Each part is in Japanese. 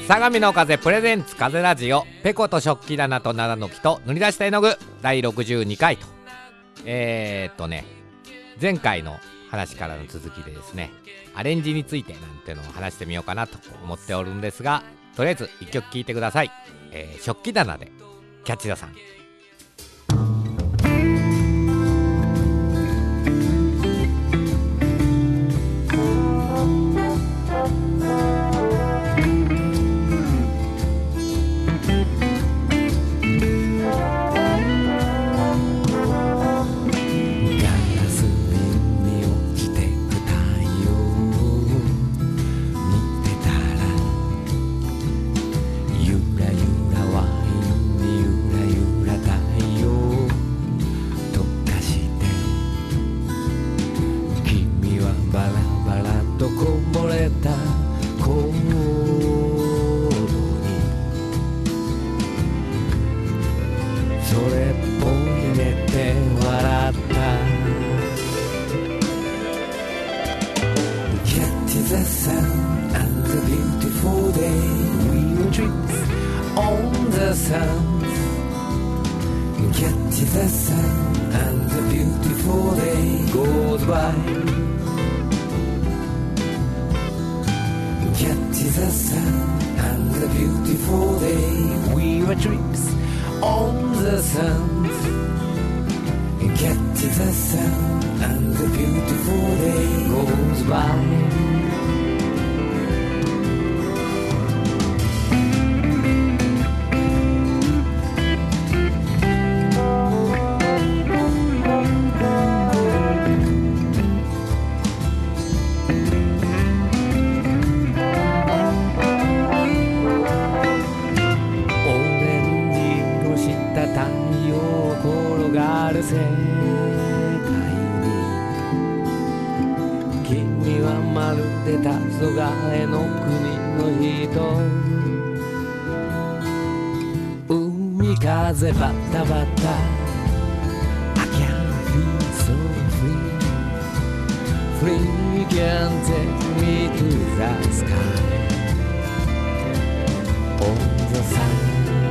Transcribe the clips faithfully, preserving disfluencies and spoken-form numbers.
相模の風プレゼンツ風ラジオ、ペコと食器棚と七の木と塗り出した絵の具だいろくじゅうにかいと、えーっとね前回の話からの続きでですね、アレンジについてなんてのを話してみようかなと思っておるんですが、とりあえず一曲聴いてください。えー、食器棚でキャッチザさん。 風バタバタ I can't feel so free Free can take me to the sky On the sun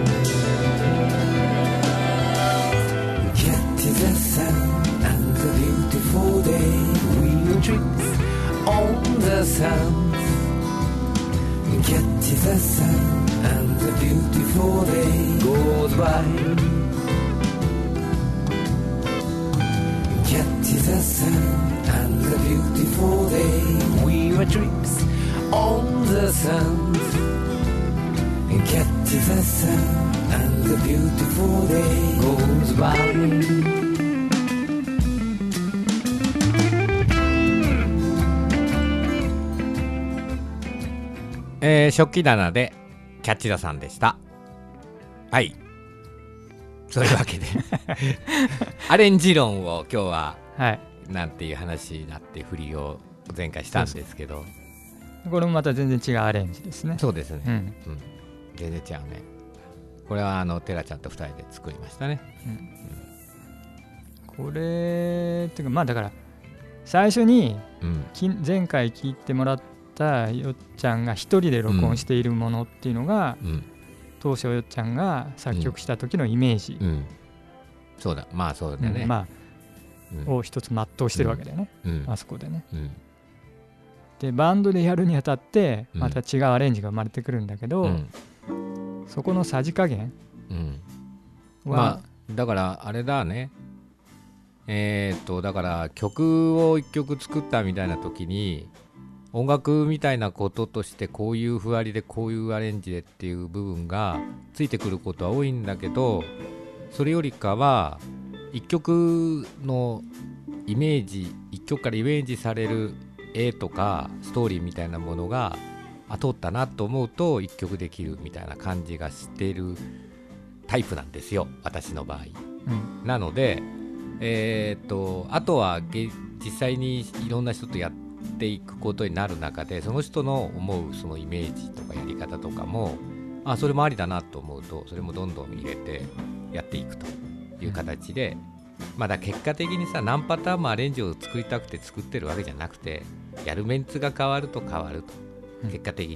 Get to the sun and the beautiful day We will tricks on the sun Get to the sun and the beautiful day goes by Get to the sun and the beautiful day We were trips on the sun Get to the sun and the beautiful day goes by えー、食器棚でキャッチザさんでした。はい、そういうわけでアレンジ論を今日は、はい、なんていう話だって振りを前回したんですけど、 これもまた全然違うアレンジですね。 そうですね、 うんうん、 全然違うね。これはあのテラちゃんとふたりで作りましたね、 うんうん、これっていうかまあだから最初に、うん、前回聞いてもらったよっちゃんが一人で録音しているものっていうのが、うん、当初よっちゃんが作曲した時のイメージ、うんうん、 そうだまあそうだね、 うんまあうん、を一つ全うしてるわけだよね、うん、あそこでね、うん、でバンドでやるにあたってまた違うアレンジが生まれてくるんだけど、うん、そこのさじ加減は、 まあだからあれだね、えーっとだから曲を一曲作ったみたいな時に音楽みたいなこととしてこういうふわりでこういうアレンジでっていう部分がついてくることは多いんだけど、それよりかは一曲のイメージ一曲からイメージされる絵とかストーリーみたいなものがあ通ったなと思うと一曲できるみたいな感じがしてるタイプなんですよ、私の場合、うん、なのでえー、っとあとは実際にいろんな人とやってていくことになる中で、その人の思うそのイメージとかやり方とかもあそれもありだなと思うとそれもどんどん入れてやっていくという形で、まだ結果的にさ何パターンもアレンジを作りたくて作ってるわけじゃなくて、やるメンツが変わると変わると結果的にと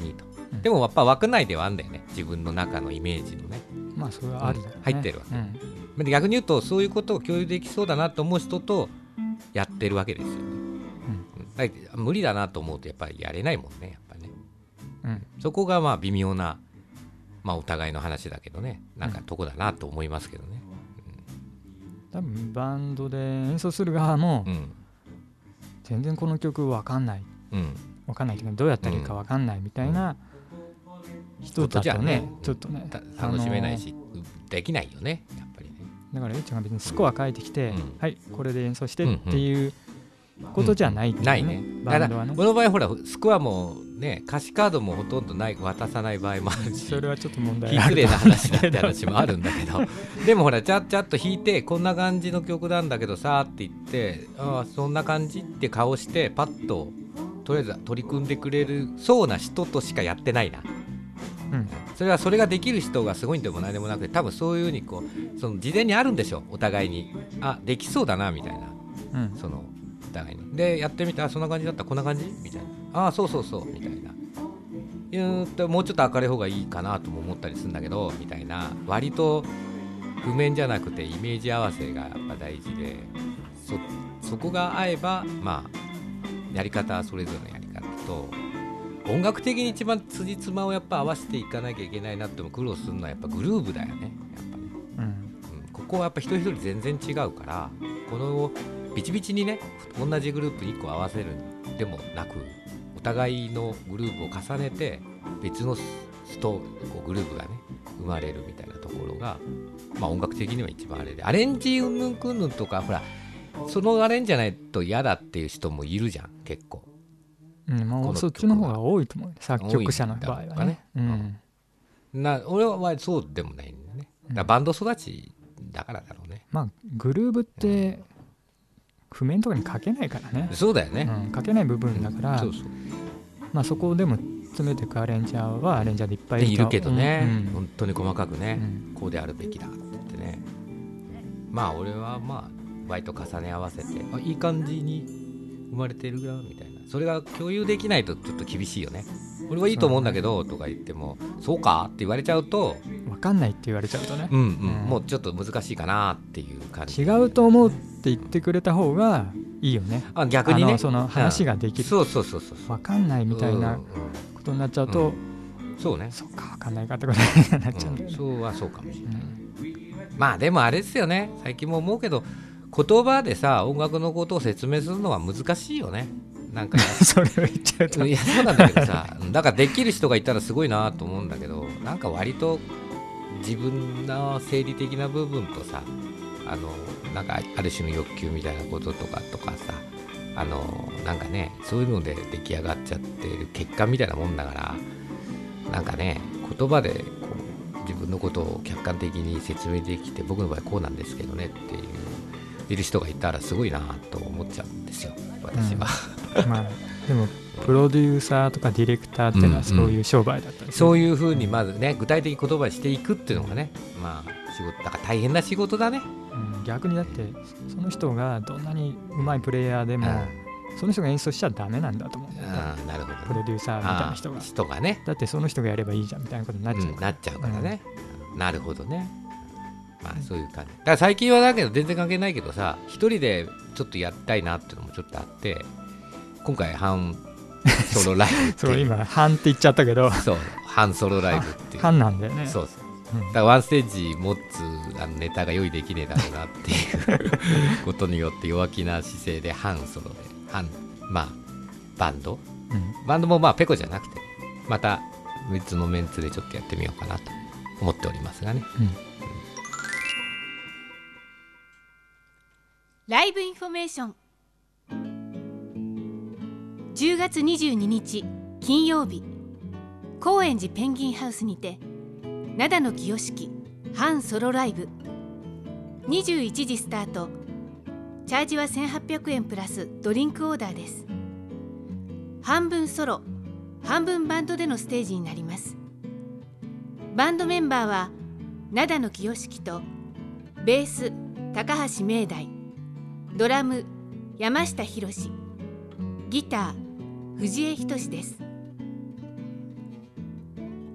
うん、でもやっぱ枠内ではあるんだよね、自分の中のイメージのね。 まあそれはある、ね、 うん、入ってるわけ、うん、逆に言うとそういうことを共有できそうだなと思う人とやってるわけですよね、うん、無理だなと思うとやっぱりやれないもんね、やっぱりね、うん、そこがまあ微妙な、まあ、お互いの話だけどね、なんかとこだなと思いますけどね、 うん、多分バンドで演奏する側も、うん、全然この曲分かんない、うん、分かんないというかどうやったらいいか分かんないみたいな人だとね、ちょっとね楽しめないし、できないよね、やっぱりね。 だからゆうちゃんが別にスコア書いてきて、うん、はいこれで演奏してっていうことじゃないけどね、 うんうん、ないね。バンドはね。この場合ほらスコアもね歌詞カードもほとんどない渡さない場合もあるし、 それはちょっと問題ある。 失礼な話だって話もあるんだけどでもほらちゃっちゃっと弾いてこんな感じの曲なんだけどさって言って、ああそんな感じって顔してパッととりあえず取り組んでくれるそうな人としかやってないな。うん、それはそれができる人がすごいんでもないでもなくて、多分そういうふうにこうその事前にあるんでしょ、お互いに。あできそうだなみたいな、うん、そのお互いにでやってみたらそんな感じだったらこんな感じみたいな、あそうそうそうみたいな、うーんともうちょっと明るい方がいいかなとも思ったりするんだけどみたいな、割と譜面じゃなくてイメージ合わせがやっぱ大事で、 そ, そこが合えばまあやり方はそれぞれのやり方と、音楽的に一番辻褄をやっぱ合わせていかなきゃいけないなっても苦労するのはやっぱグルーヴだよね、やっぱね、うんうん、ここはやっぱ一人一人全然違うから、このビチビチにね同じグループにいっこ合わせるでもなく、お互いのグループを重ねて別のストこうグループがね生まれるみたいなところが、まあ、音楽的には一番あれで、アレンジうんぬんくんぬんとかほらそのアレンジじゃないと嫌だっていう人もいるじゃん結構。 うん、まあ、そっちの方が多いと思う、作曲者の場合はね、うん、 な俺はそうでもないんだね、だからバンド育ちだからだろうね、 まあグルーブって譜面とかに書けないからね、 そうだよね、 うん、書けない部分だから、うん、そうそう、まあ、そこでも詰めていくアレンジャーはアレンジャーでいっぱいいるいるけどね、うん、本当に細かくね、うん、こうであるべきだってね、まあ俺はまあ割と重ね合わせてあいい感じに生まれてるなみたいな、それが共有できないとちょっと厳しいよね。俺はいいと思うんだけどとか言ってもそうかって言われちゃうと分かんないって言われちゃうとね、 うんうんうん、もうちょっと難しいかなっていう感じ。 違うと思うって言ってくれた方がいいよね。 あ逆にね、 その話ができる、 そうそうそうそう、 分かんないみたいなことになっちゃうと、 うんうん、そうね、 そうか分かんないかってことになっちゃうんだよね、 うん、そうはそうかもしれない、うん、まあでもあれですよね、最近も思うけど言葉でさ音楽のことを説明するのは難しいよね。なんかそれを言っちゃうといやそうなんだけどさだからできる人がいたらすごいなと思うんだけど、なんか割と自分の生理的な部分とさ、あのなんかある種の欲求みたいなこととかとかさ、あのなんかねそういうので出来上がっちゃってる結果みたいなもんだから、なんかね言葉でこう自分のことを客観的に説明できて、僕の場合こうなんですけどねっていういる人がいたらすごいなと思っちゃうんですよ私は、 うんまあ、でもプロデューサーとかディレクターっていうのはそういう商売だったりする、うんうん、 そういうふうにまずね具体的に言葉にしていくっていうのがね、まあ仕事だから大変な仕事だね、 うん、逆にだってその人がどんなにうまいプレイヤーでも、うん、その人が演奏しちゃダメなんだと思うんだよね、 うん、なるほどね、 プロデューサーみたいな人が人がね、 だってその人がやればいいじゃんみたいなことになっちゃうから、うん、 なっちゃうからね、うん、なるほどね、まあそういう感じだから最近はだけど全然関係ないけどさ、一人でちょっとやりたいなっていうのもちょっとあって、今回半ソロライブってそう今半って言っちゃったけどそう半ソロライブっていう半なんだよね、 そうそう、うん、だからワンステージ持つあのネタが用意できねえだろうなっていうことによって弱気な姿勢で半ソロで半まあバンド、うん、バンドもまあペコじゃなくてまた別のメンツでちょっとやってみようかなと思っておりますがね、うんうん、 ライブインフォメーションじゅうがつにじゅうににち金曜日、高円寺ペンギンハウスにて灘の清式半ソロライブ、にじゅういちじスタート、チャージはせんはっぴゃくえんプラスドリンクオーダーです。半分ソロ半分バンドでのステージになります。バンドメンバーは灘の清式とベース高橋明大、ドラム山下博史、ギター藤江仁です。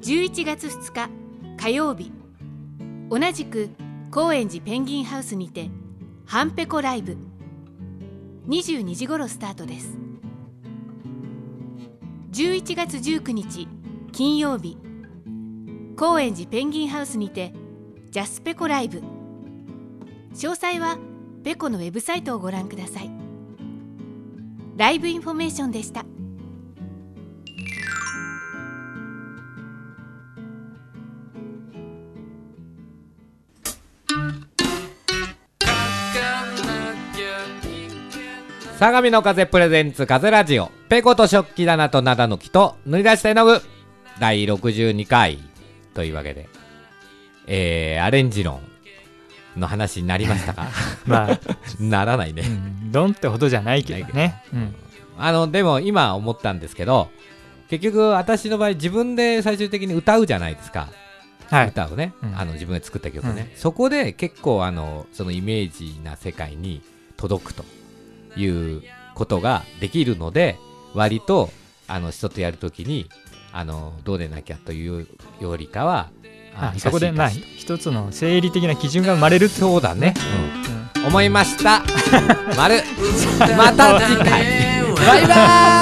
じゅういちがつふつか火曜日、同じく高円寺ペンギンハウスにてハンペコライブ、にじゅうにじ頃スタートです。じゅういちがつじゅうくにち金曜日、高円寺ペンギンハウスにてジャスペコライブ。詳細はペコのウェブサイトをご覧ください。ライブインフォメーションでした。 相模の風プレゼンツ風ラジオ、ペコと食器棚と灘の木と塗り出した絵の具だいろくじゅうにかいというわけで、えー、アレンジ論の話になりましたか？まあならないね、うん、 ドンってほどじゃないけどね、うん、 あのでも今思ったんですけど、結局私の場合自分で最終的に歌うじゃないですか、はい、歌をね、うん、あの自分で作った曲ね、うん、そこで結構あのそのイメージな世界に届くということができるので、割とあの人とやるときにあのどうでなきゃというよりかは、 ああそこでまあ一つの生理的な基準が生まれる。 そうだね、うんうん、思いました。丸また次回バイバーイ。